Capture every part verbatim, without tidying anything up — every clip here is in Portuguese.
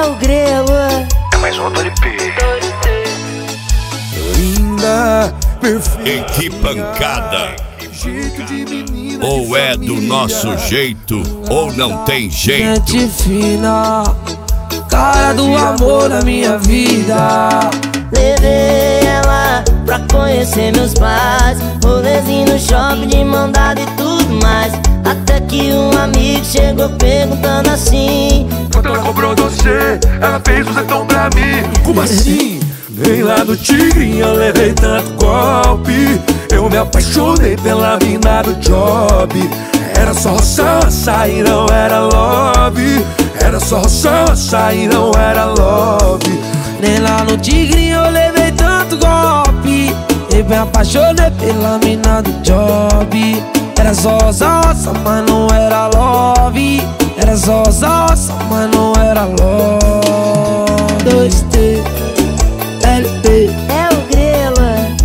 É o Grelo. É mais um do L P. Linda, perfeita. E que pancada! Jeito de menina. Ou é do nosso jeito, ou não tem jeito. Gente fina, cara do amor na minha vida. Levei ela pra conhecer meus pais, rolezinho no shopping de mão dada e tudo mais. Até que um amigo chegou perguntando assim: Quanto ela cobrou você? Ela fez o zetão pra mim. Como assim? Nem lá no Tigrinho eu levei tanto golpe. Eu me apaixonei pela mina do job. Era só roça e não era love. Era só roça e não era love. Nem lá no Tigrinho eu levei tanto golpe. Eu me apaixonei pela mina do job. Era só roça, roça, mas não era love. Era só roça, roça, mas não era love. Dois T, L P. É o Grelo.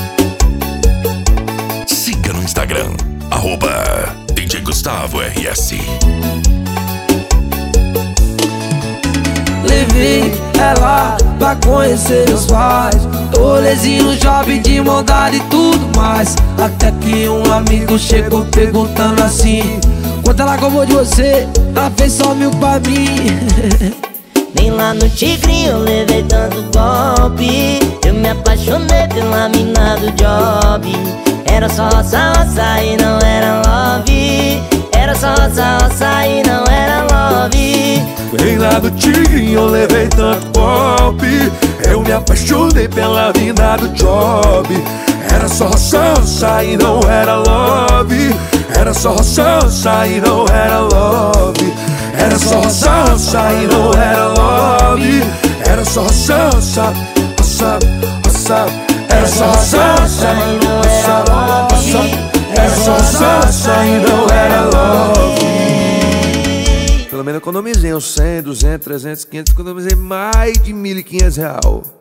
Siga no Instagram, arroba D J Gustavo R S. Levei ela pra conhecer meus pais, rolezinho no shopping de mão dada e tudo mais. Até que um amigo chegou perguntando assim: quanto ela cobrou de você? Ela fez só mil pra mim. Nem lá no Tigrinho eu levei tanto golpe. Eu me apaixonei pela mina do job. Era só roça, roça e não era love. Era só roça, roça e não era love. Nem lá do Tigrinho eu levei tanto golpe. Eu me apaixonei pela mina do job. Era só roça e não era love. Era só roça e não era love. Era só roça e não era love. Era só roça, roça, roça. Era só roça e não era love. Era só roça e não era love. Pelo menos economizei uns cem, duzentos, trezentos, quinhentos. Economizei mais de mil e quinhentos real.